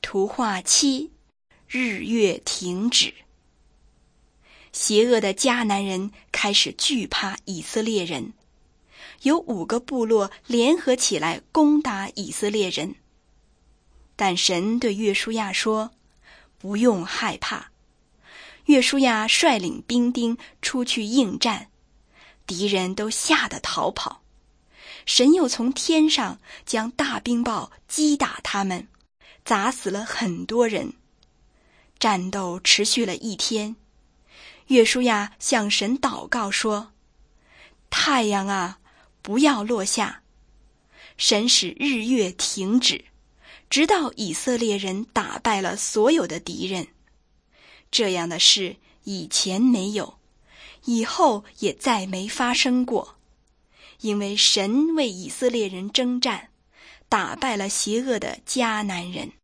图画7，日月停止。邪恶的迦南人开始惧怕以色列人，有5个部落联合起来攻打以色列人。但神对约书亚说，不用害怕。约书亚率领兵丁出去应战，敌人都吓得逃跑。神又从天上将大冰雹击打他们，砸死了很多人。战斗持续了1天，约书亚向神祷告说，太阳啊，不要落下。神使日月停止，直到以色列人打败了所有的敌人。这样的事以前没有，以后也再没发生过，因为神为以色列人征战，打败了邪恶的迦南人。